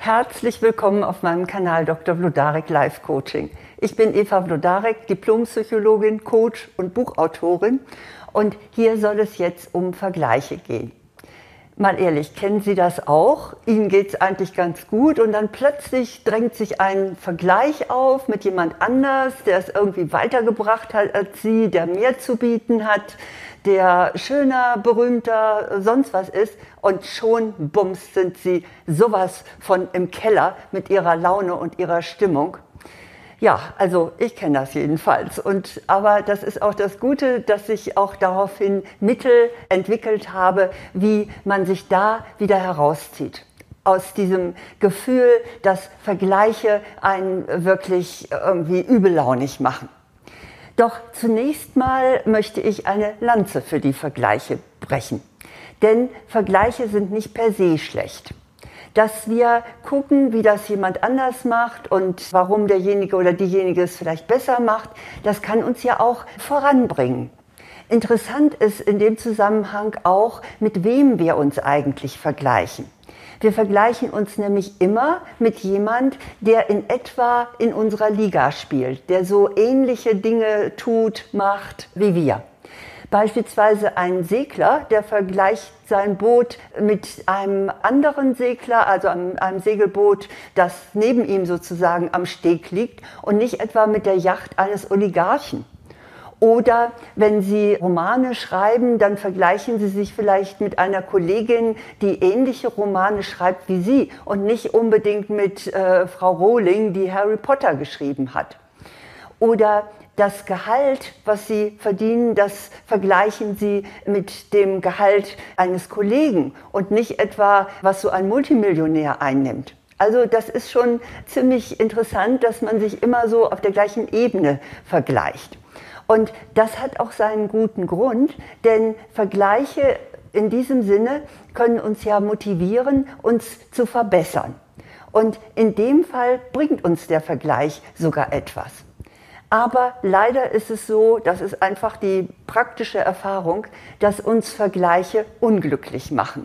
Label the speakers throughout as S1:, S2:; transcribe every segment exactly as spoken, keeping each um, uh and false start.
S1: Herzlich willkommen auf meinem Kanal Doktor Wlodarek Life Coaching. Ich bin Eva Wlodarek, Diplompsychologin, Coach und Buchautorin und hier soll es jetzt um Vergleiche gehen. Mal ehrlich, kennen Sie das auch? Ihnen geht es eigentlich ganz gut und dann plötzlich drängt sich ein Vergleich auf mit jemand anders, der es irgendwie weitergebracht hat als Sie, der mehr zu bieten hat, der schöner, berühmter, sonst was ist und schon, bums, sind Sie sowas von im Keller mit Ihrer Laune und Ihrer Stimmung. Ja, also ich kenne das jedenfalls. Und, aber das ist auch das Gute, dass ich auch daraufhin Mittel entwickelt habe, wie man sich da wieder herauszieht. Aus diesem Gefühl, dass Vergleiche einen wirklich irgendwie übellaunig machen. Doch zunächst mal möchte ich eine Lanze für die Vergleiche brechen. Denn Vergleiche sind nicht per se schlecht. Dass wir gucken, wie das jemand anders macht und warum derjenige oder diejenige es vielleicht besser macht, das kann uns ja auch voranbringen. Interessant ist in dem Zusammenhang auch, mit wem wir uns eigentlich vergleichen. Wir vergleichen uns nämlich immer mit jemand, der in etwa in unserer Liga spielt, der so ähnliche Dinge tut, macht wie wir. Beispielsweise ein Segler, der vergleicht sein Boot mit einem anderen Segler, also einem Segelboot, das neben ihm sozusagen am Steg liegt und nicht etwa mit der Yacht eines Oligarchen. Oder wenn Sie Romane schreiben, dann vergleichen Sie sich vielleicht mit einer Kollegin, die ähnliche Romane schreibt wie Sie und nicht unbedingt mit äh, Frau Rowling, die Harry Potter geschrieben hat. Oder das Gehalt, was Sie verdienen, das vergleichen Sie mit dem Gehalt eines Kollegen und nicht etwa, was so ein Multimillionär einnimmt. Also das ist schon ziemlich interessant, dass man sich immer so auf der gleichen Ebene vergleicht. Und das hat auch seinen guten Grund, denn Vergleiche in diesem Sinne können uns ja motivieren, uns zu verbessern. Und in dem Fall bringt uns der Vergleich sogar etwas. Aber leider ist es so, das ist einfach die praktische Erfahrung, dass uns Vergleiche unglücklich machen.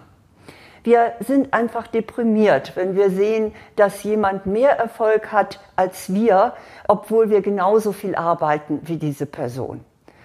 S1: Wir sind einfach deprimiert, wenn wir sehen, dass jemand mehr Erfolg hat als wir, obwohl wir genauso viel arbeiten wie diese Person.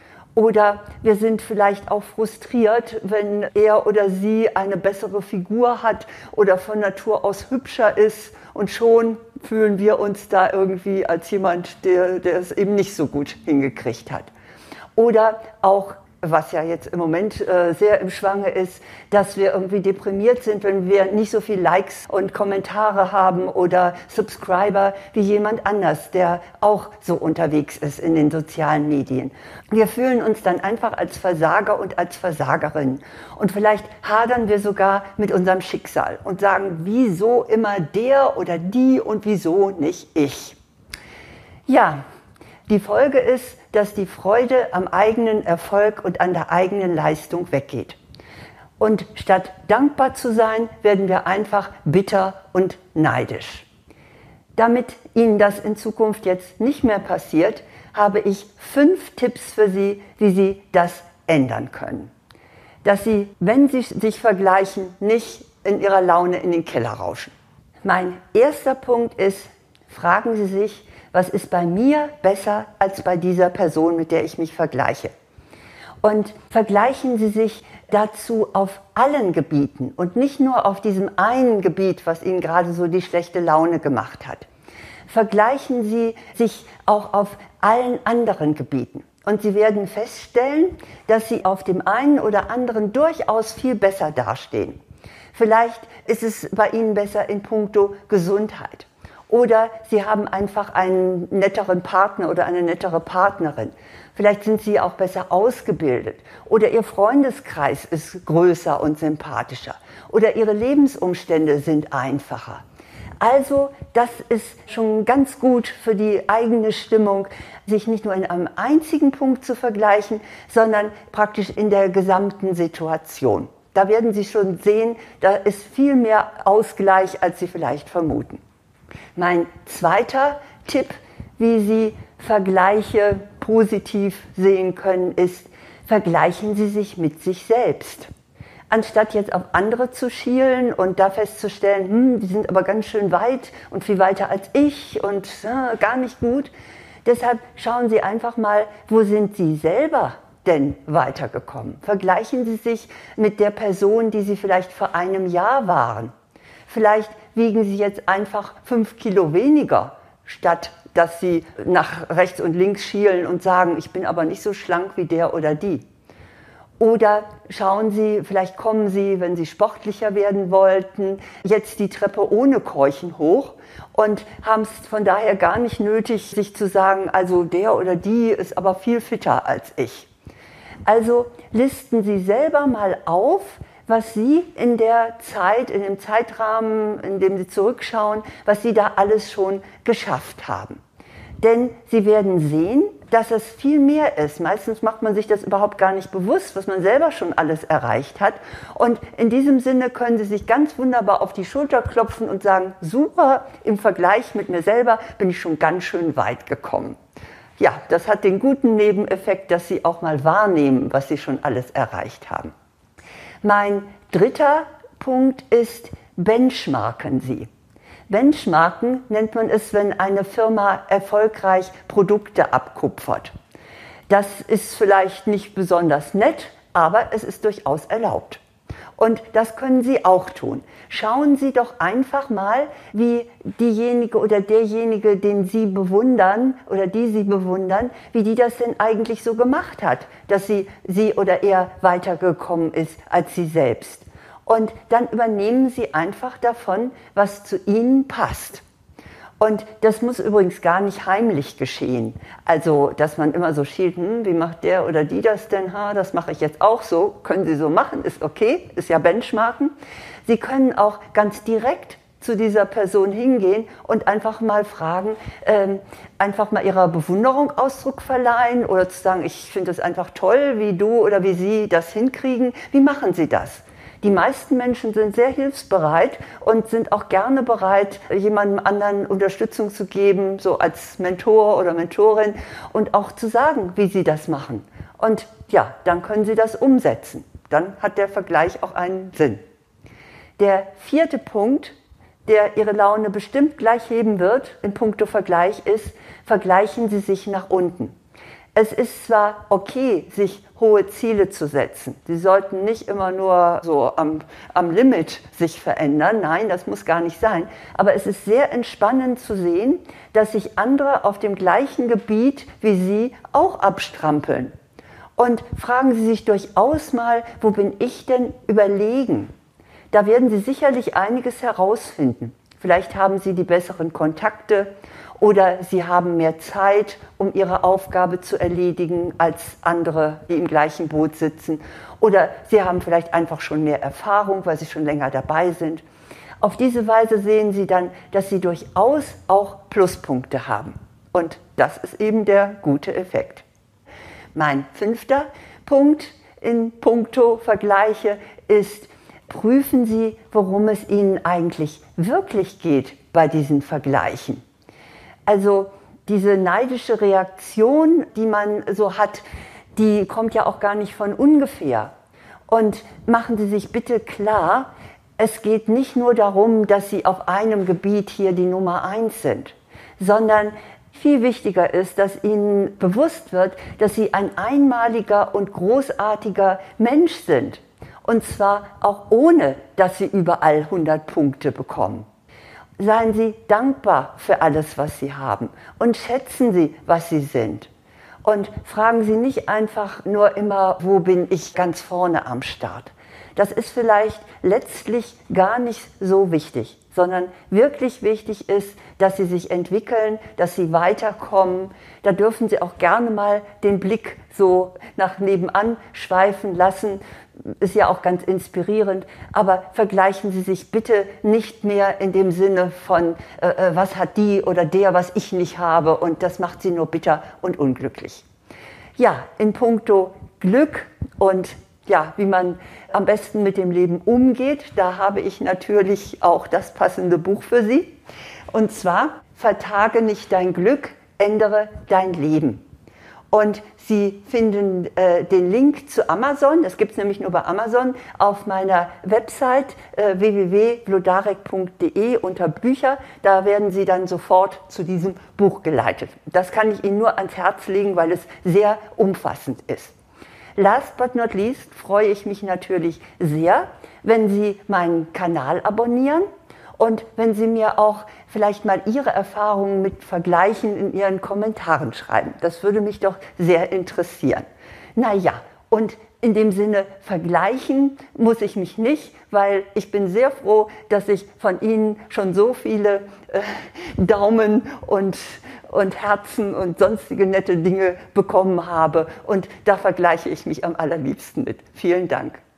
S1: Oder wir sind vielleicht auch frustriert, wenn er oder sie eine bessere Figur hat oder von Natur aus hübscher ist und schon fühlen wir uns da irgendwie als jemand, der, der es eben nicht so gut hingekriegt hat. Oder auch, was ja jetzt im Moment äh, sehr im Schwange ist, dass wir irgendwie deprimiert sind, wenn wir nicht so viel Likes und Kommentare haben oder Subscriber wie jemand anders, der auch so unterwegs ist in den sozialen Medien. Wir fühlen uns dann einfach als Versager und als Versagerin. Und vielleicht hadern wir sogar mit unserem Schicksal und sagen, wieso immer der oder die und wieso nicht ich? Ja, die Folge ist, dass die Freude am eigenen Erfolg und an der eigenen Leistung weggeht. Und statt dankbar zu sein, werden wir einfach bitter und neidisch. Damit Ihnen das in Zukunft jetzt nicht mehr passiert, habe ich fünf Tipps für Sie, wie Sie das ändern können. Dass Sie, wenn Sie sich vergleichen, nicht in Ihrer Laune in den Keller rauschen. Mein erster Punkt ist, fragen Sie sich, was ist bei mir besser als bei dieser Person, mit der ich mich vergleiche? Und vergleichen Sie sich dazu auf allen Gebieten und nicht nur auf diesem einen Gebiet, was Ihnen gerade so die schlechte Laune gemacht hat. Vergleichen Sie sich auch auf allen anderen Gebieten. Und Sie werden feststellen, dass Sie auf dem einen oder anderen durchaus viel besser dastehen. Vielleicht ist es bei Ihnen besser in puncto Gesundheit. Oder Sie haben einfach einen netteren Partner oder eine nettere Partnerin. Vielleicht sind Sie auch besser ausgebildet. Oder Ihr Freundeskreis ist größer und sympathischer. Oder Ihre Lebensumstände sind einfacher. Also das ist schon ganz gut für die eigene Stimmung, sich nicht nur in einem einzigen Punkt zu vergleichen, sondern praktisch in der gesamten Situation. Da werden Sie schon sehen, da ist viel mehr Ausgleich, als Sie vielleicht vermuten. Mein zweiter Tipp, wie Sie Vergleiche positiv sehen können, ist, vergleichen Sie sich mit sich selbst. Anstatt jetzt auf andere zu schielen und da festzustellen, hm, die sind aber ganz schön weit und viel weiter als ich und äh, gar nicht gut. Deshalb schauen Sie einfach mal, wo sind Sie selber denn weitergekommen? Vergleichen Sie sich mit der Person, die Sie vielleicht vor einem Jahr waren. Vielleicht wiegen Sie jetzt einfach fünf Kilo weniger, statt dass Sie nach rechts und links schielen und sagen, ich bin aber nicht so schlank wie der oder die. Oder schauen Sie, vielleicht kommen Sie, wenn Sie sportlicher werden wollten, jetzt die Treppe ohne Keuchen hoch und haben es von daher gar nicht nötig, sich zu sagen, also der oder die ist aber viel fitter als ich. Also listen Sie selber mal auf, was Sie in der Zeit, in dem Zeitrahmen, in dem Sie zurückschauen, was Sie da alles schon geschafft haben. Denn Sie werden sehen, dass es viel mehr ist. Meistens macht man sich das überhaupt gar nicht bewusst, was man selber schon alles erreicht hat. Und in diesem Sinne können Sie sich ganz wunderbar auf die Schulter klopfen und sagen, super, im Vergleich mit mir selber bin ich schon ganz schön weit gekommen. Ja, das hat den guten Nebeneffekt, dass Sie auch mal wahrnehmen, was Sie schon alles erreicht haben. Mein dritter Punkt ist, benchmarken Sie. Benchmarken nennt man es, wenn eine Firma erfolgreich Produkte abkupfert. Das ist vielleicht nicht besonders nett, aber es ist durchaus erlaubt. Und das können Sie auch tun. Schauen Sie doch einfach mal, wie diejenige oder derjenige, den Sie bewundern oder die Sie bewundern, wie die das denn eigentlich so gemacht hat, dass sie, sie oder er weitergekommen ist als Sie selbst. Und dann übernehmen Sie einfach davon, was zu Ihnen passt. Und das muss übrigens gar nicht heimlich geschehen. Also, dass man immer so schielt, hm, wie macht der oder die das denn? Ha, das mache ich jetzt auch so. Können Sie so machen, ist okay, ist ja Benchmarken. Sie können auch ganz direkt zu dieser Person hingehen und einfach mal fragen, ähm, einfach mal ihrer Bewunderung Ausdruck verleihen oder zu sagen, ich finde es einfach toll, wie du oder wie Sie das hinkriegen. Wie machen Sie das? Die meisten Menschen sind sehr hilfsbereit und sind auch gerne bereit, jemandem anderen Unterstützung zu geben, so als Mentor oder Mentorin und auch zu sagen, wie sie das machen. Und ja, dann können sie das umsetzen. Dann hat der Vergleich auch einen Sinn. Der vierte Punkt, der Ihre Laune bestimmt gleich heben wird in puncto Vergleich, ist, vergleichen Sie sich nach unten. Es ist zwar okay, sich hohe Ziele zu setzen. Sie sollten nicht immer nur so am, am Limit sich verändern. Nein, das muss gar nicht sein. Aber es ist sehr entspannend zu sehen, dass sich andere auf dem gleichen Gebiet wie Sie auch abstrampeln. Und fragen Sie sich durchaus mal, wo bin ich denn überlegen? Da werden Sie sicherlich einiges herausfinden. Vielleicht haben Sie die besseren Kontakte oder Sie haben mehr Zeit, um Ihre Aufgabe zu erledigen als andere, die im gleichen Boot sitzen. Oder Sie haben vielleicht einfach schon mehr Erfahrung, weil Sie schon länger dabei sind. Auf diese Weise sehen Sie dann, dass Sie durchaus auch Pluspunkte haben. Und das ist eben der gute Effekt. Mein fünfter Punkt in puncto Vergleiche ist, prüfen Sie, worum es Ihnen eigentlich wirklich geht bei diesen Vergleichen. Also diese neidische Reaktion, die man so hat, die kommt ja auch gar nicht von ungefähr. Und machen Sie sich bitte klar, es geht nicht nur darum, dass Sie auf einem Gebiet hier die Nummer eins sind, sondern viel wichtiger ist, dass Ihnen bewusst wird, dass Sie ein einmaliger und großartiger Mensch sind. Und zwar auch ohne, dass Sie überall hundert Punkte bekommen. Seien Sie dankbar für alles, was Sie haben und schätzen Sie, was Sie sind. Und fragen Sie nicht einfach nur immer, wo bin ich ganz vorne am Start. Das ist vielleicht letztlich gar nicht so wichtig, sondern wirklich wichtig ist, dass Sie sich entwickeln, dass Sie weiterkommen. Da dürfen Sie auch gerne mal den Blick so nach nebenan schweifen lassen. Ist ja auch ganz inspirierend, aber vergleichen Sie sich bitte nicht mehr in dem Sinne von, äh, was hat die oder der, was ich nicht habe, und das macht Sie nur bitter und unglücklich. Ja, in puncto Glück und ja, wie man am besten mit dem Leben umgeht, da habe ich natürlich auch das passende Buch für Sie. Und zwar, vertage nicht dein Glück, ändere dein Leben. Und Sie finden äh, den Link zu Amazon, das gibt es nämlich nur bei Amazon, auf meiner Website äh, w w w punkt vlodarek punkt de unter Bücher. Da werden Sie dann sofort zu diesem Buch geleitet. Das kann ich Ihnen nur ans Herz legen, weil es sehr umfassend ist. Last but not least freue ich mich natürlich sehr, wenn Sie meinen Kanal abonnieren. Und wenn Sie mir auch vielleicht mal Ihre Erfahrungen mit Vergleichen in Ihren Kommentaren schreiben. Das würde mich doch sehr interessieren. Naja, und in dem Sinne, vergleichen muss ich mich nicht, weil ich bin sehr froh, dass ich von Ihnen schon so viele äh, Daumen und, und Herzen und sonstige nette Dinge bekommen habe. Und da vergleiche ich mich am allerliebsten mit. Vielen Dank.